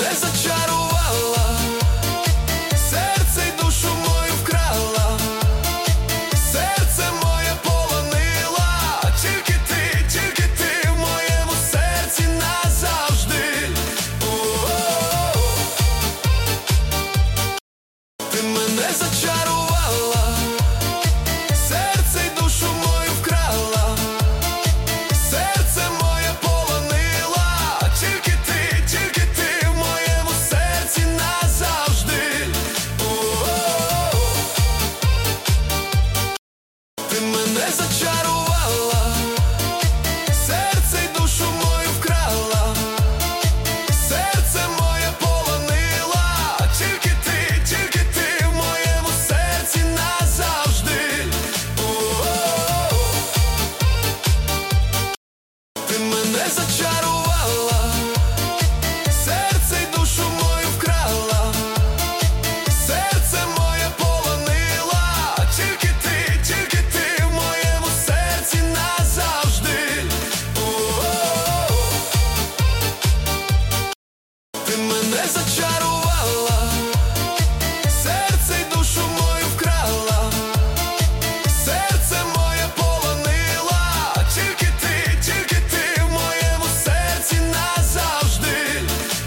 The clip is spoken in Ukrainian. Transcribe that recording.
мене зачарувала, серце й душу мою вкрала, серце моє полонила, тільки ти в моєму серці назавжди. Ти мене зачарувала, серце й душу мою вкрала, серце моє полонила, тільки ти в моєму серці назавжди. Ти мене зачарувала, серце й душу мою вкрала, серце моє полонила, тільки ти в моєму серці назавжди. Ти мене зачарувала, серце й душу мою вкрала, серце моє полонила, тільки ти в моєму серці назавжди. Ти мене зачарувала.